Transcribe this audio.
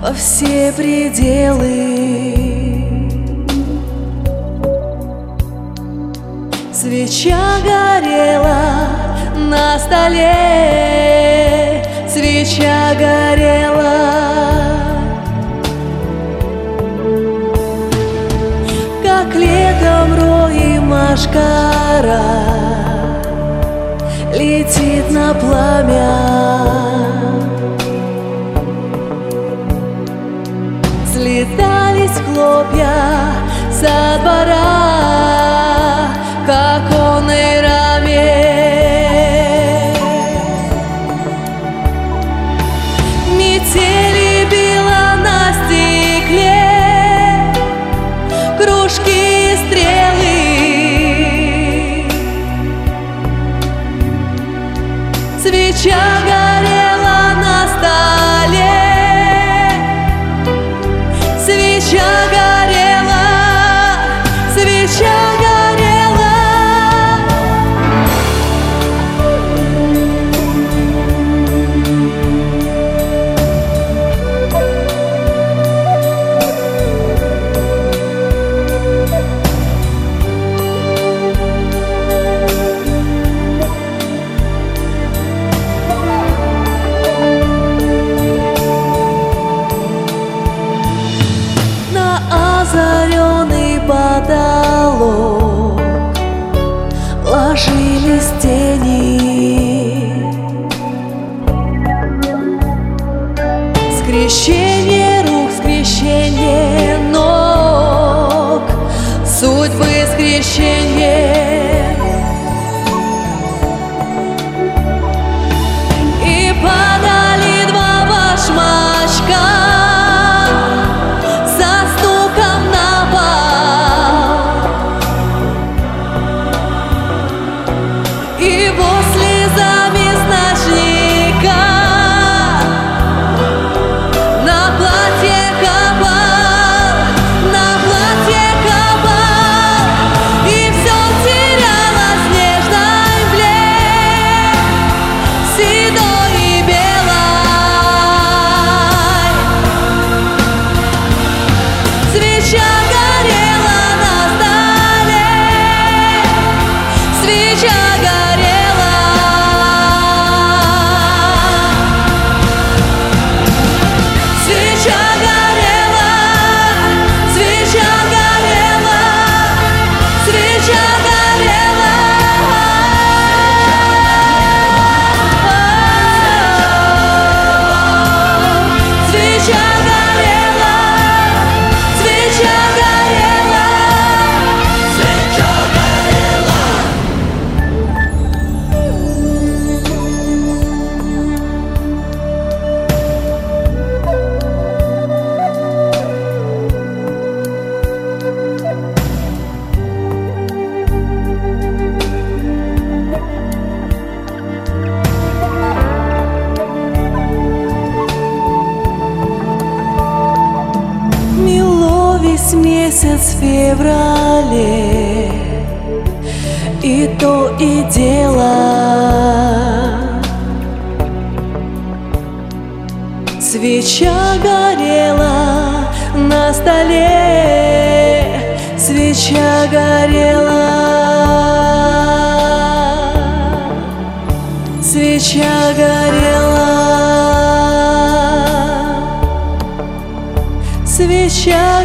во все пределы. Свеча горела на столе, свеча горела, как летом рой машкара летит на пламя. Слетались хлопья со двора к оконной раме. Метели била на стекле, кружки и стрелы. Свеча горела на столе, свеча горела, свеча горела. Озаренный потолок ложились тени. Скрещение рук, скрещение ног, судьбы скрещение. И падали два башмачка его слезами с ночника на платье капал, на платье капал, и все терялось в нежной мгле, седой и белой. Свеча горела на столе, свеча горела. Свеча горела, свеча горела, свеча горела. Свеча горела, свеча горела, свеча горела. Мело весь месяц в феврале, и то и дело. Свеча горела на столе, свеча горела, свеча горела, свеча